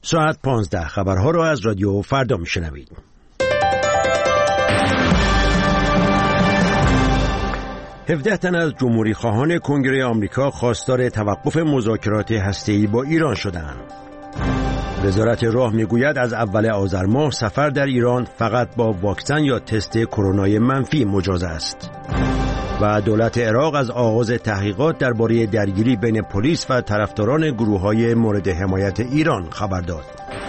ساعت 15 خبرها را از رادیو فردا میشنوید. هفده تن از جمهوری خواهان کنگره آمریکا خواستار توقف مذاکرات هسته‌ای با ایران شدند. وزارت راه میگوید از اول آذر ماه سفر در ایران فقط با واکسن یا تست کرونای منفی مجاز است. و دولت عراق از آغاز تحقیقات درباره درگیری بین پلیس و طرفداران گروه‌های مورد حمایت ایران خبر داد.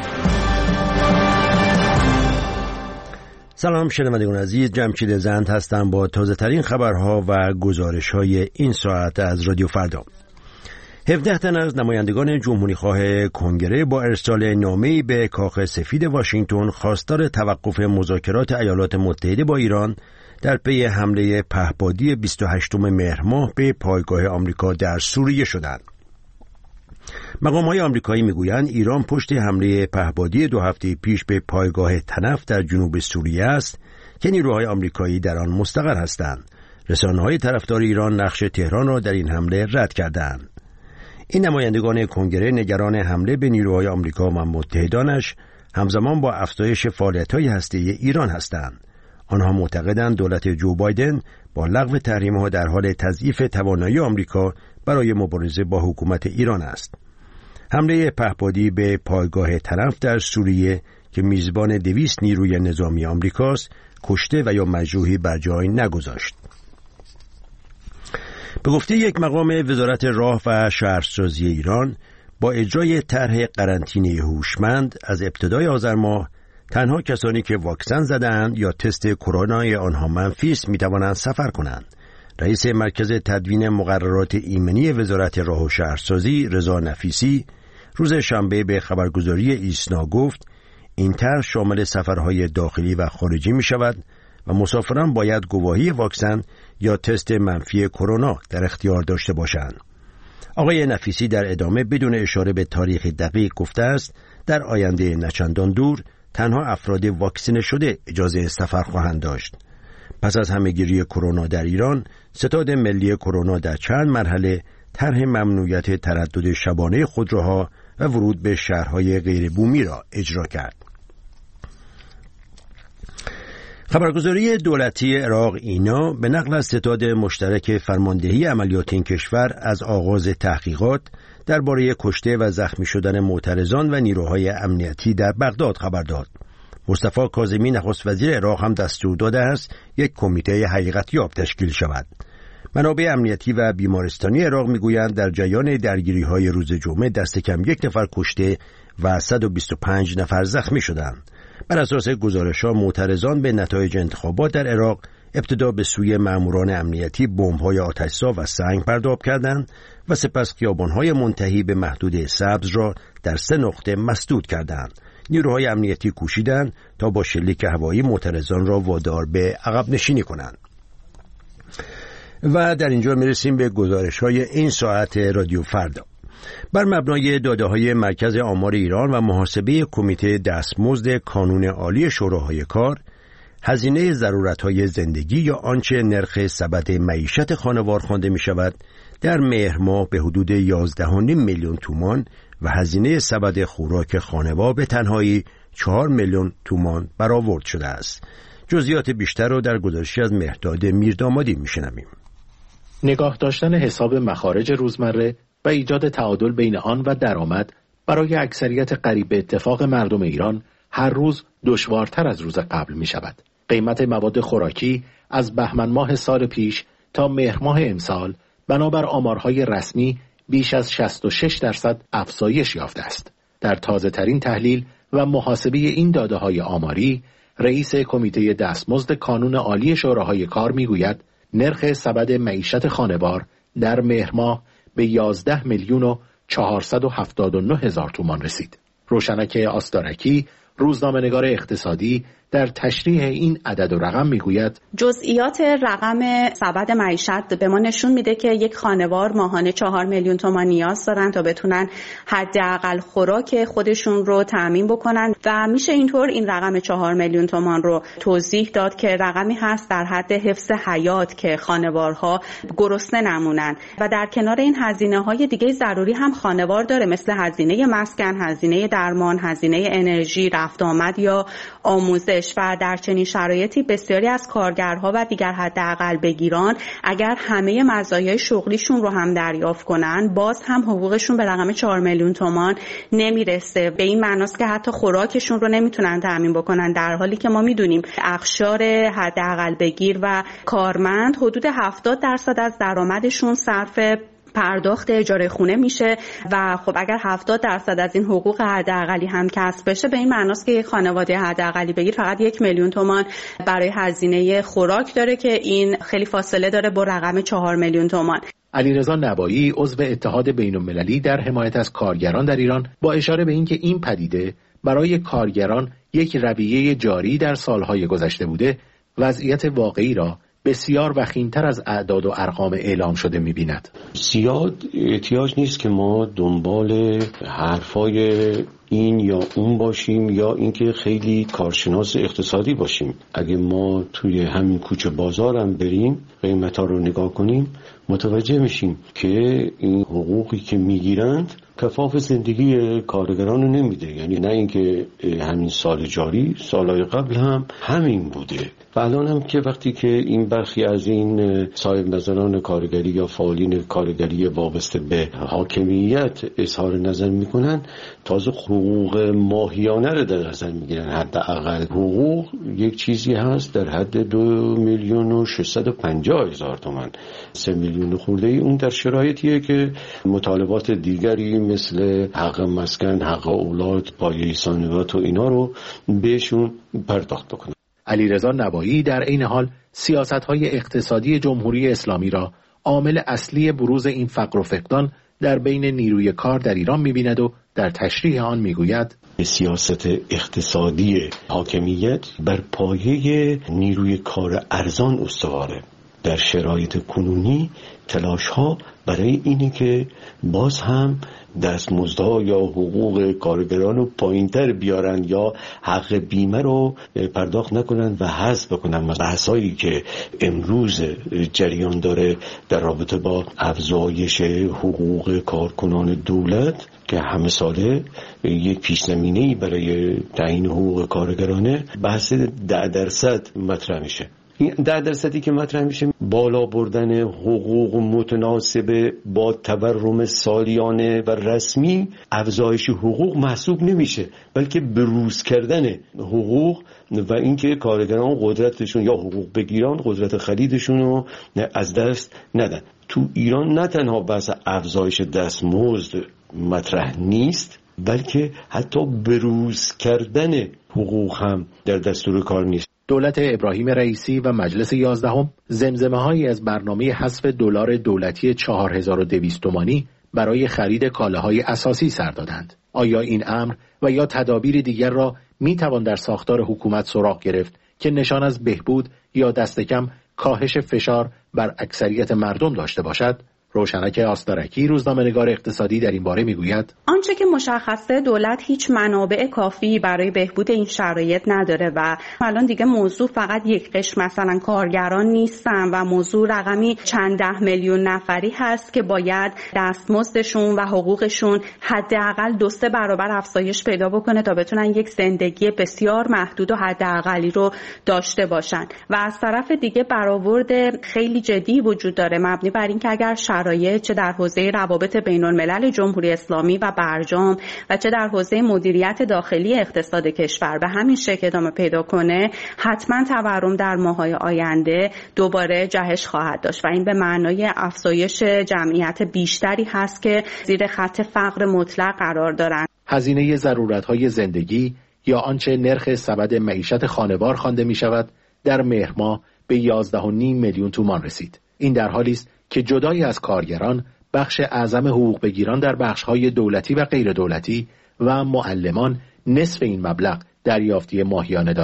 سلام شنوندگان عزیز، جمشید زند هستم با تازه ترین خبرها و گزارش‌های این ساعت از رادیو فردا. 17 تن از نمایندگان جمهوری خواه کنگره با ارسال نامه‌ای به کاخ سفید واشنگتن خواستار توقف مذاکرات ایالات متحده با ایران در پی حمله پهپادی 28 مهر ماه به پایگاه آمریکا در سوریه شدند. مقام‌های آمریکایی میگویند ایران پشت حمله پهپادی 2 هفته پیش به پایگاه تنف در جنوب سوریه است که نیروهای آمریکایی در آن مستقر هستند. رسانه‌های طرفدار ایران نقش تهران را در این حمله رد کردند. این نمایندگان کنگره نگران حمله به نیروهای آمریکا و متحدانش همزمان با افزایش فعالیت‌های هسته‌ای ایران هستند. آنها معتقدند دولت جو بایدن با لغو تحریم‌ها در حال تضعیف توانایی آمریکا برای مبارزه با حکومت ایران است. حمله پهپادی به پایگاه تنف در سوریه که میزبان 200 نیروی نظامی آمریکاست، کشته و یا مجروحی بر جای نگذاشت. به گفته یک مقام وزارت راه و شهرسازی ایران، با اجرای طرح قرنطینه هوشمند از ابتدای آذر ماه تنها کسانی که واکسن زدند یا تست کرونای آنها منفی است میتوانند سفر کنند. رئیس مرکز تدوین مقررات ایمنی وزارت راه و شهرسازی رضا نفیسی روز شنبه به خبرگزاری ایسنا گفت این طرح شامل سفرهای داخلی و خارجی می شود و مسافران باید گواهی واکسن یا تست منفی کرونا در اختیار داشته باشند. آقای نفیسی در ادامه بدون اشاره به تاریخ دقیق گفته است در آینده نچندان دور تنها افراد واکسینه شده اجازه سفر خواهند داشت. پس از همه‌گیری کرونا در ایران، ستاد ملی کرونا در چند مرحله طرح ممنوعیت تردد شبانه خودروها و ورود به شهرهای غیر بومی را اجرا کرد. خبرگزاری دولتی عراق اینا به نقل از ستاد مشترک فرماندهی عملیات این کشور از آغاز تحقیقات درباره کشته و زخمی شدن معترضان و نیروهای امنیتی در بغداد خبر داد. مصطفی کاظمی نخست وزیر عراق هم دستور داده است یک کمیته حقیقت یاب تشکیل شود. منابع امنیتی و بیمارستانی عراق میگویند در جریان درگیری‌های روز جمعه دست کم 1 نفر کشته و 125 نفر زخمی شدند. بر اساس گزارش‌ها معترضان به نتایج انتخابات در عراق ابتدا به سوی ماموران امنیتی بمب‌های آتش‌زا و سنگ پرتاب کردند و سپس خیابان‌های منتهی به محدوده سبز را در 3 نقطه مسدود کردند. نیروهای امنیتی کوشیدند تا با شلیک هوایی معترضان را وادار به عقب نشینی کنند. و در اینجا میرسیم به گزارش‌های این ساعت رادیو فردا. بر مبنای داده‌های مرکز آمار ایران و محاسبه کمیته دستمزد کانون عالی شوراهای کار، هزینه ضرورت‌های زندگی یا آنچه نرخ سبد معیشت خانوار خوانده می‌شود در مهر ماه به حدود 11.5 میلیون تومان و هزینه سبد خوراک خانوار به تنهایی 4 میلیون تومان برآورد شده است. جزئیات بیشتر را در گزارشی از مهرداد میردامادی میشنویم. نگاه داشتن حساب مخارج روزمره و ایجاد تعادل بین آن و درآمد برای اکثریت قریب به اتفاق مردم ایران هر روز دشوارتر از روز قبل می شود. قیمت مواد خوراکی از بهمن ماه سال پیش تا مهر ماه امسال بنابر آمارهای رسمی بیش از 66% افزایش یافته است. در تازه ترین تحلیل و محاسبه این داده‌های آماری، رئیس کمیته دستمزد کانون عالی شوراهای کار میگوید نرخ سبد معیشت خانوار در مهر ماه به 11 میلیون و 479 هزار تومان رسید. روشنک آستارکی، روزنامه‌نگار اقتصادی در تشریح این عدد و رقم میگوید جزئیات رقم سبد معیشت به ما نشون میده که یک خانوار ماهانه 4 میلیون تومان نیاز دارن تا بتونن حداقل خوراک خودشون رو تامین بکنن و میشه اینطور این رقم 4 میلیون تومان رو توضیح داد که رقمی هست در حد حفظ حیات که خانوارها گرسنه نمونن و در کنار این هزینه‌های دیگه ضروری هم خانوار داره، مثل هزینه مسکن، هزینه درمان، هزینه انرژی، رفت آمد یا آموزش. و در چنین شرایطی بسیاری از کارگرها و دیگر حداقل بگیران اگر همه مزایای شغلیشون رو هم دریافت کنن باز هم حقوقشون به رقم 4 میلیون تومان نمیرسه. به این معناست که حتی خوراکشون رو نمیتونن تامین بکنن، در حالی که ما میدونیم اقشار حداقل بگیر و کارمند حدود 70% از درآمدشون صرف پرداخت اجاره خونه میشه و خب اگر 70% از این حقوق حداقلی هم کسب بشه به این معناست که یک خانواده حداقلی بگیر فقط 1 میلیون تومان برای هزینه خوراک داره که این خیلی فاصله داره با رقم 4 میلیون تومان. علیرضا نبایی عضو اتحاد بین‌المللی در حمایت از کارگران در ایران با اشاره به اینکه این پدیده برای کارگران یک رویه جاری در سالهای گذشته بوده، وضعیت واقعی را بسیار وخیم‌تر از اعداد و ارقام اعلام شده می‌بیند. زیاد احتیاج نیست که ما دنبال حرفای این یا اون باشیم یا اینکه خیلی کارشناس اقتصادی باشیم. اگه ما توی همین کوچه بازار هم بریم قیمتا رو نگاه کنیم متوجه میشیم که این حقوقی که میگیرند کفاف زندگی کارگران رو نمیده. یعنی نه اینکه همین سال جاری، سالهای قبل هم همین بوده و الان هم که وقتی که این برخی از این صاحب نظران کارگری یا فعالین کارگری وابسته به حاکمیت اظهار نظر میکنن تازه حقوق ماهیانه رو در نظر میگیرن. حداقل حقوق یک چیزی هست در حد 2,650,000 تومان، 3 میلیون خورده ای. اون در شرایطیه که مطالبات دیگری مثل حق مسکن، حق اولاد، پایه ثانویات و اینا رو بهشون پرداخت بکنن. علیرضا نبایی در این حال سیاست‌های اقتصادی جمهوری اسلامی را عامل اصلی بروز این فقر و فقدان در بین نیروی کار در ایران می‌بیند و در تشریح آن می‌گوید سیاست اقتصادی حاکمیت بر پایه نیروی کار ارزان استواره. در شرایط کنونی تلاش‌ها برای اینه که باز هم دستمزدها یا حقوق کارگران رو پایین‌تر بیارن یا حق بیمه رو پرداخت نکنن و حذف بکنن. بحثایی که امروز جریان داره در رابطه با افزایش حقوق کارکنان دولت که همه ساله یک پیش‌زمینه‌ای برای تعیین حقوق کارگرانه، بحث 10% مطرح میشه. این 10% که مطرح میشه بالا بردن حقوق متناسب با تورم سالیانه و رسمی افزایش حقوق محسوب نمیشه، بلکه بروز کردن حقوق و اینکه کارگران قدرتشون یا حقوق بگیران قدرت خریدشون رو از دست ندن. تو ایران نه تنها بحث افزایش دستمزد مطرح نیست بلکه حتی بروز کردن حقوق هم در دستور کار نیست. دولت ابراهیم رئیسی و مجلس 11 زمزمه‌هایی از برنامه حذف دلار دولتی 4200 تومانی برای خرید کالاهای اساسی سر دادند. آیا این امر و یا تدابیر دیگر را میتوان در ساختار حکومت سراغ گرفت که نشان از بهبود یا دست کم کاهش فشار بر اکثریت مردم داشته باشد؟ روشنک آستارکی روزنامه‌نگار اقتصادی در این باره میگوید آنچه که مشخصه دولت هیچ منابع کافی برای بهبود این شرایط نداره و الان دیگه موضوع فقط یک قشر مثلا کارگران نیستن و موضوع رقمی چند ده میلیون نفری هست که باید دستمزدشون و حقوقشون حداقل 2-3 برابر افزایش پیدا بکنه تا بتونن یک زندگی بسیار محدود و حداقلی رو داشته باشن. و از طرف دیگه برآورد خیلی جدی وجود داره مبنی بر اینکه اگر چه در حوزه روابط بین‌الملل جمهوری اسلامی و برجام و چه در حوزه مدیریت داخلی اقتصاد کشور به همین شکل ادامه پیدا کنه، حتما تورم در ماه‌های آینده دوباره جهش خواهد داشت و این به معنای افزایش جمعیت بیشتری هست که زیر خط فقر مطلق قرار دارند. هزینه ضرورت‌های زندگی یا آنچه نرخ سبد معیشت خانوار خوانده می‌شود در مهر ماه به 11.5 میلیون تومان رسید. این در حالی است که جدای از کارگران بخش اعظم حقوق بگیران در بخش‌های دولتی و غیر دولتی و معلمان نصف این مبلغ دریافتی ماهیانه دارند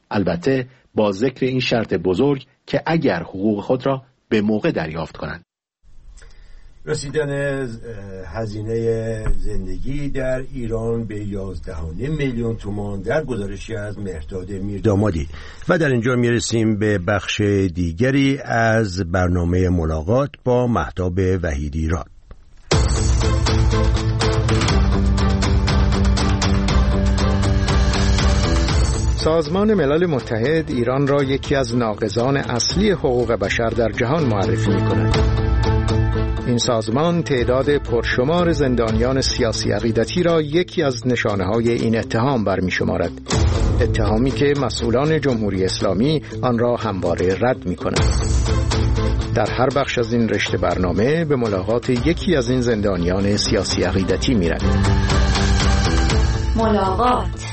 البته با ذکر این شرط بزرگ که اگر حقوق خود را به موقع دریافت کنند. رسیدن هزینه زندگی در ایران به 11.5 میلیون تومان در گزارشی از مهرداد میردامادی. و در اینجا میرسیم به بخش دیگری از برنامه ملاقات با مهتاب وحیدی راد. سازمان ملل متحد ایران را یکی از ناقضان اصلی حقوق بشر در جهان معرفی می‌کند. این سازمان تعداد پرشمار زندانیان سیاسی عقیدتی را یکی از نشانه‌های این اتهام برمی‌شمارد. اتهامی که مسئولان جمهوری اسلامی آن را همواره رد می‌کنند. در هر بخش از این رشته برنامه به ملاقات یکی از این زندانیان سیاسی عقیدتی می‌رویم. ملاقات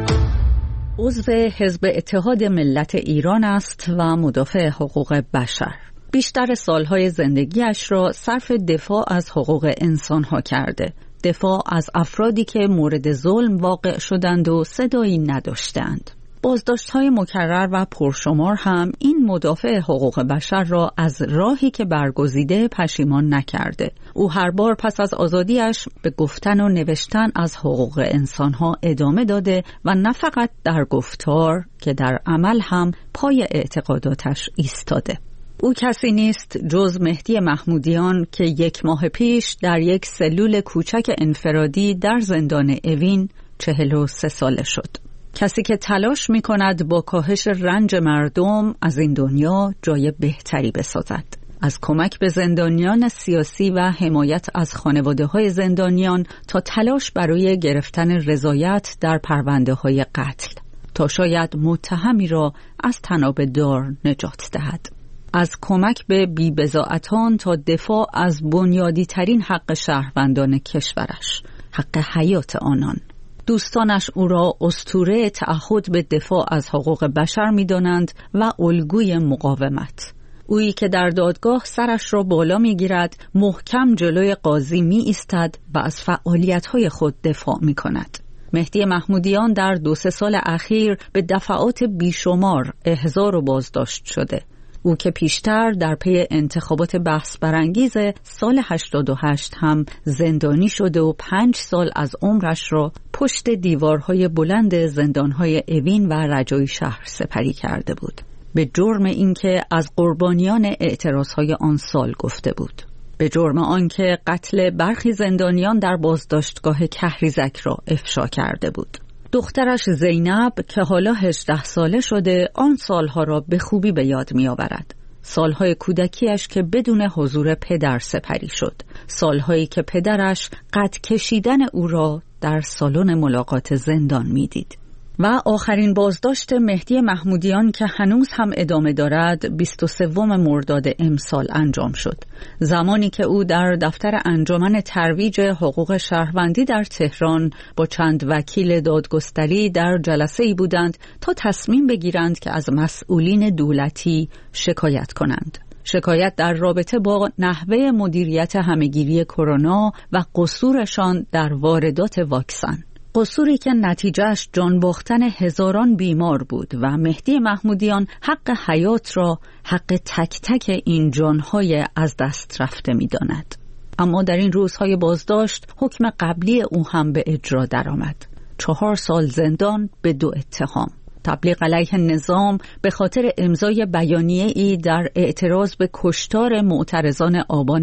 عضو حزب اتحاد ملت ایران است و مدافع حقوق بشر. بیشتر سالهای زندگیش را صرف دفاع از حقوق انسانها کرده. دفاع از افرادی که مورد ظلم واقع شدند و صدایی نداشتند. بازداشت‌های مکرر و پرشمار هم این مدافع حقوق بشر را از راهی که برگزیده پشیمان نکرده. او هر بار پس از آزادیش به گفتن و نوشتن از حقوق انسانها ادامه داده و نه فقط در گفتار که در عمل هم پای اعتقاداتش ایستاده. او کسی نیست جز مهدی محمودیان که 1 ماه پیش در یک سلول کوچک انفرادی در زندان اوین 43 ساله شد. کسی که تلاش می کند با کاهش رنج مردم از این دنیا جای بهتری بسازد. از کمک به زندانیان سیاسی و حمایت از خانواده‌های زندانیان تا تلاش برای گرفتن رضایت در پرونده‌های قتل تا شاید متهمی را از طناب دار نجات دهد. از کمک به بی‌بضاعتان تا دفاع از بنیادی ترین حق شهروندان کشورش، حق حیات آنان. دوستانش او را اسطوره تعهد به دفاع از حقوق بشر می‌دانند و الگوی مقاومت. اویی که در دادگاه سرش را بالا می‌گیرد، محکم جلوی قاضی می‌ایستد و از فعالیت‌های خود دفاع می‌کند. مهدی محمودیان در 2-3 سال اخیر به دفعات بیشمار احضار و بازداشت شده. او که پیشتر در پی انتخابات بحث برانگیز سال 88 هم زندانی شده و 5 سال از عمرش را پشت دیوارهای بلند زندانهای اوین و رجایی شهر سپری کرده بود، به جرم اینکه از قربانیان اعتراضهای آن سال گفته بود، به جرم آنکه قتل برخی زندانیان در بازداشتگاه کهریزک را افشا کرده بود. دخترش زینب که حالا 18 ساله شده آن سالها را به خوبی به یاد می آورد. سالهای کودکیش که بدون حضور پدر سپری شد. سالهایی که پدرش قد کشیدن او را در سالن ملاقات زندان می دید. و آخرین بازداشت مهدی محمودیان که هنوز هم ادامه دارد 23 مرداد امسال انجام شد. زمانی که او در دفتر انجمن ترویج حقوق شهروندی در تهران با چند وکیل دادگستری در جلسه‌ای بودند تا تصمیم بگیرند که از مسئولین دولتی شکایت کنند. شکایت در رابطه با نحوه مدیریت همهگیری کرونا و قصورشان در واردات واکسن. قصوری که نتیجهش جان باختن هزاران بیمار بود و مهدی محمودیان حق حیات را حق تک تک این جانهای از دست رفته می داند. اما در این روزهای بازداشت حکم قبلی او هم به اجرا درآمد. 4 سال زندان به 2 اتهام. تبلیغ علیه نظام به خاطر امضای بیانیه‌ای در اعتراض به کشتار معترضان آبان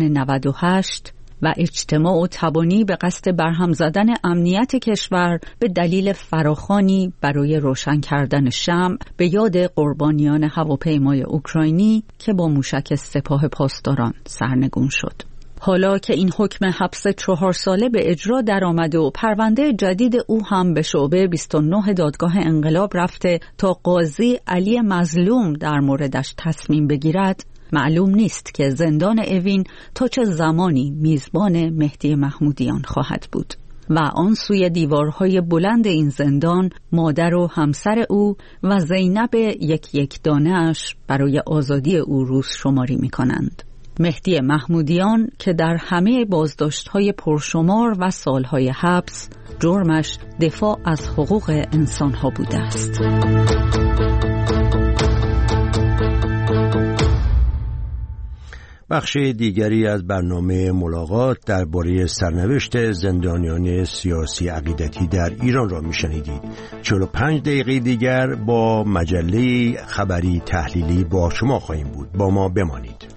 98 و اجتماع و تبانی به قصد برهم زدن امنیت کشور به دلیل فراخوانی برای روشن کردن شمع به یاد قربانیان هواپیمای اوکراینی که با موشک سپاه پاسداران سرنگون شد. حالا که این حکم حبس 4 ساله به اجرا درآمده و پرونده جدید او هم به شعبه 29 دادگاه انقلاب رفته تا قاضی علی مظلوم در موردش تصمیم بگیرد، معلوم نیست که زندان اوین تا چه زمانی میزبان مهدی محمودیان خواهد بود و آن سوی دیوارهای بلند این زندان مادر و همسر او و زینب یک دانه‌اش برای آزادی او روز شماری می کنند. مهدی محمودیان که در همه بازداشت‌های پرشمار و سالهای حبس جرمش دفاع از حقوق انسان‌ها بوده است. بخش دیگری از برنامه ملاقات درباره سرنوشت زندانیان سیاسی عقیدتی در ایران را میشنیدید. 45 دقیقه دیگر با مجله خبری تحلیلی با شما خواهیم بود. با ما بمانید.